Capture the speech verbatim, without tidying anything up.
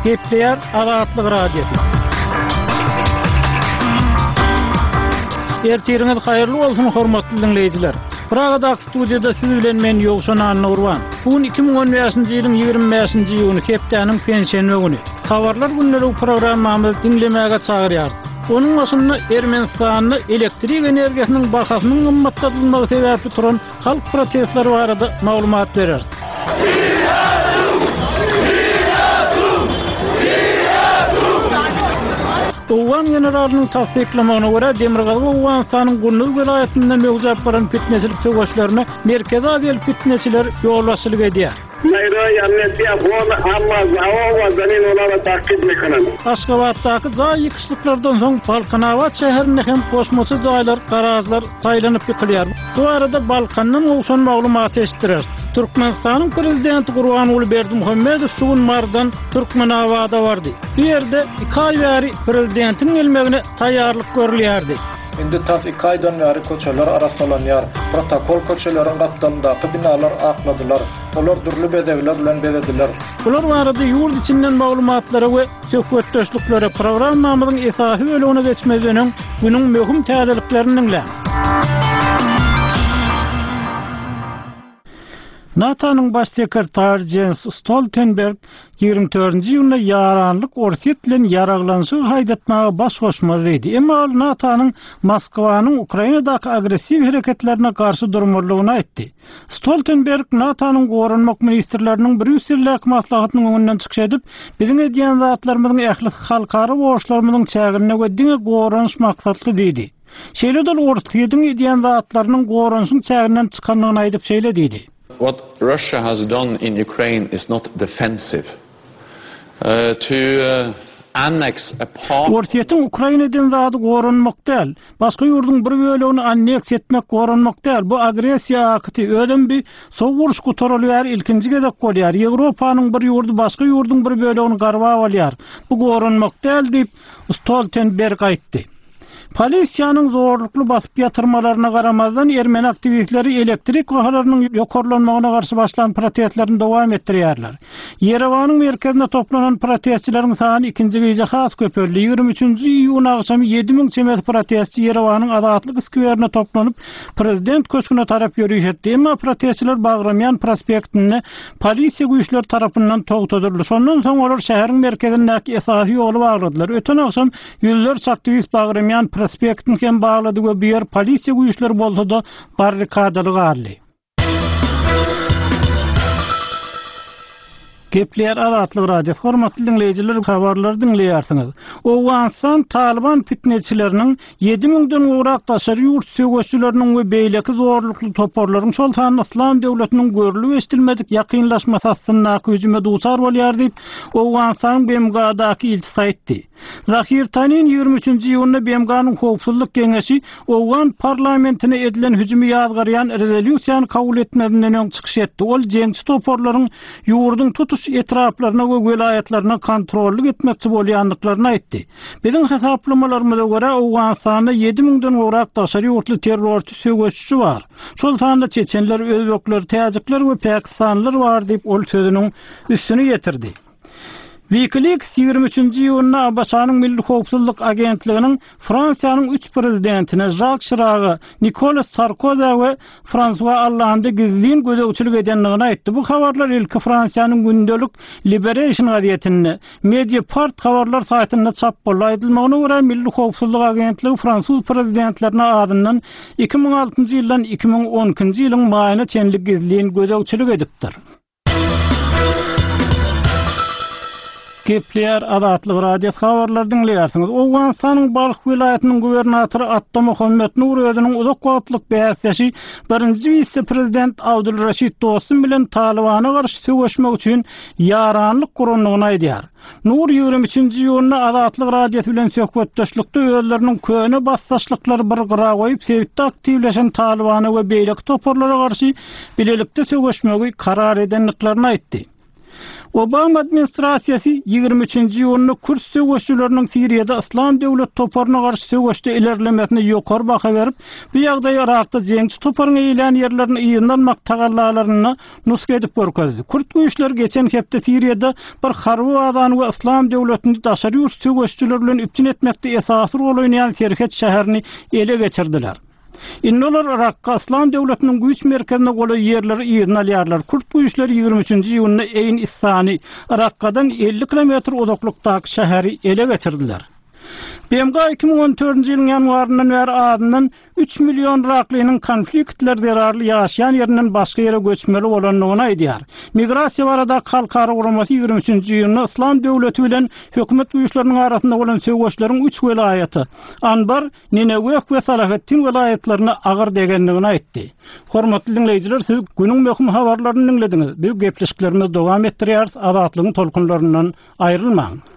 Gepleyer Azatlyk Radiosu. Ertiriniz hayırlı olsun hormatly dinleyijiler. Praga'da studiyada siz bilen men Ýogşan Nurwan. Bugün iki bin on beşinji ýylyň ýygrimi beşinji ýylyny hepdeniň pensiýa güni. Habarlar günleri programmamy dinlemäge çagyrýar. Onun başında Ermenistanyny elektrik energiýasynyň bahasynyň gymmatlatylmagy sebäpli turan halk protestleri barada maglumat berer. Owan generalynyň tasdiklamagyna görä Demirgazy Owganstanyň Gurnuz welaýatynyň mögüzäp baran fitnesilik töweşlerine Merkezi Aziýaly fitnesiler ýolbaşçylyk edýär. Mayroy amnestiya fonu amma zawa zanin olara takip mekanan. Aşgabatdaky zaý ýykışlyklardan soň Balkanawat şäherinde hem goşmaçy jaýlar, garażlar saýlanyp ýykylýar. Bu arada Balkanyň owşan maglumaty eşitdirer. Türkmenistanyň prezidenti Gurbanuly Berdimuhammedow sugun mardan Türkmenawada bardy. Bu ýerde iki ay bäri prezidentiň gelmegine taýýarlyk görülýärdi. Indi tas iki aydan bäri köçeler arasalanýar. Protokol köçelerin gapdandaky binalar akladylar. Olar durly bedewler bilen bedediler. Bular barada ýurt içinden maglumatlara we söhbetdeşliklere programmamyzyň esasy bölügine geçmezden günüň möhüm täzeliklerini dinle. NATO'nun baş sekretary Jens Stoltenberg ýygrimi dördünji ýylyna ýaranlyk Orset bilen ýaraglanşyk haýdatmaga baş goşmaz diýdi. Emma NATO'nun Moskwanyň Ukrainadaky agressiw hereketlerine garşy durmalygyny aýtdy. Stoltenberg NATO'nun gorunmak ministrleriniň Brüssellik maslahatynyň öňünden çykyş edip, biziň edýän zatlarymyzyň ähli halkara borçlarymyzyň çägirine we diňe gorunş maksatly diýdi. Şeýledil Orset'in edýän zatlarynyň gorunşyň çägirinden çykanlygyny aýdyp şeýle diýdi. What Russia has done in Ukraine is not defensive. Uh, to uh, annex a part... Orset'in Ukraina'dan zady gorunmak däl. Başga ýurdun bir bölegini anneks etmek gorunmak däl. Bu agresiýa akyty ödem bir sowuruş gutarylýar, ilkinji gezek bolýar. Ýewropanyň bir ýurdu başga ýurdun bir bölegini garwap alýar. Bu gorunmak däl diýip Stoltenberg aýtdy. Polisiýanyň zorlukly basyp ýatyrmalaryna garamazdan Ermeni aktivistleri elektrik gahalarynyň ýokarlanmagyna garşy başlanan protestlerini dowam etdirýärler. Yerewanyň merkezinde toplanan protestçileriň sany ikinji gece has köpörli. ýygrimi üçünji iýun agşamy ýedi miň çemet protestçi Yerewanyň Azatlyk skwerine toplanyp prezident köşküne tarap ýürüýüşdi. Emma protestçiler Bagramyan prospektini polisiýa güýçleri tarapyndan togtadyldy. Şondan soň olar şäheriň merkezindäki esasy ýoly bagladylar. Öten agşam ýüzlerçe aktivist Bagramyan prospektini hem bağladı ve bir yer polisiýa güýçleri bolsa da barrikadalyk aldy. Gepleyer Azatlyk Radiosu hormatly dinleyijiler, habarlary dinleýärsiňiz. Owganstan Taliban fitnetçileriniň ýedi miňden gowrak daşary ýurt söwüşçileriniň we beýleki zorlukly toporlaryň şol sany Islam döwletiniň görülip estilmedik ýakynlaşmasy aslyndaky hüjüme duçar bolýar diýip Owganstanyň B M G'daky ilçisi aýtdy. Zahir Tanin ýygrimi üçünji ýylyna B M G'nyň howpsuzlyk geňeşi Owgan parlamentine edilen hüjümi ýazgarýan rezolýusiýany kabul etmedinden öň çykyş etdi. Ol jeňçi toporlaryň ýurdun tutuş etraplaryna we welaýatlaryna kontrollyk etmekçi bolýanlyklaryny aýtdy. Biziň hesaplamalarymyza görä Owganstanda ýedi miňden gowrak daşary ýurtly terrorçy söwüşçi bar. Şol sanda çeçenler, özbekler, täjikler we pakistanlylar bar diýip ol sözüniň üstüne getirdi. WikiLeaks ýygrimi üçünji ýylyna Abaşanyň Milli Howpsuzlyk Agentliginiň Fransiýanyň üç prezidentine Jacques Chirac, Nicolas Sarkozy we François Hollande'y gizliň gözegçilik edenligini aýtdy. Bu habarlar ilki Fransiýanyň gündelik Liberation gazetinde Mediapart habarlar saýtynda çap bolýadylygyna görä Milli Howpsuzlyk Agentligi Fransuz prezidentlerine adından iki miň altynjy ýyldan iki miň onunçy ýylyň maýyna çenlik gizliň gözegçilik edipdir. Gepleyer Azatlyk Radiosu habarlary dinleýärsiňiz. Owganstanyň Balx welaýatynyň gubernatory Atta Muhammed Nur özüniň uzak wagtlyk bäsleşi birinji vice-prezident Abdulraşid Dostum bilen Talibana garşy söwüşmek üçin ýaranlyk gurunlygyny aýdýar. Nur ýygrimi üçünji ýylyna Azatlyk Radiosu bilen söhbetdeşlikde özleriniň köne bassaşlyklary bir gyra goýup sevitde aktivleşen Talibana we beýleki toporlara garşy bilelikde söwüşmegi karar edenliklerini aýtdy. Obama administrasiyasi ýygrimi üçinji ýylyny Kürt söwüşçüleriniň Siriýada Islam döwlet toparyna garşy söwüşde ilerlemesine ýokary baha berip, bu ýagdaý Irakda jeňçi toparyň eýlen ýerlerini ýygnanmak tagallalaryny nusga edip görkezdi. Kürt güýçleri geçen hepde Siriýada bir harby wagdany we Islam döwletini daşary ýurt söwüşçüler bilen üpçün etmekde esasy rol oýnaýan Serhet şäherini ele geçirdiler. Innolar Irakka Islam döwletiniň güýç merkezine goly ýerleri ýygnalýarlar. Kürt güýçleri ýygrimi üçinji ýylyny Eyn Issani Irakkadan elli kilometr uzaklykdaky şäheri ele geçirdiler. B M G iki bin on dördünji ýylyň ýanwaryndan bäri adından üç million Iraklynyň konfliktler derarly ýaşaýan ýerinden başga ýere göçmeli bolanlygyny aýdýar. Migrasiýa barada halkara guramasy ýygrimi üçinji ýylyny Islam döwleti bilen hökümet güýçleriniň arasynda bolan söwüşleriň üç welaýaty Anbar, Ninewe we Salahattin welaýatlaryna agyr degenligini aýtdy. Hormatly dinleýijiler, siz günüň möhüm habarlaryny dinlediňiz. Bu gepleşiklerimiz dowam etdirýär. Azatlygyň tolkunlaryndan aýrylmaň.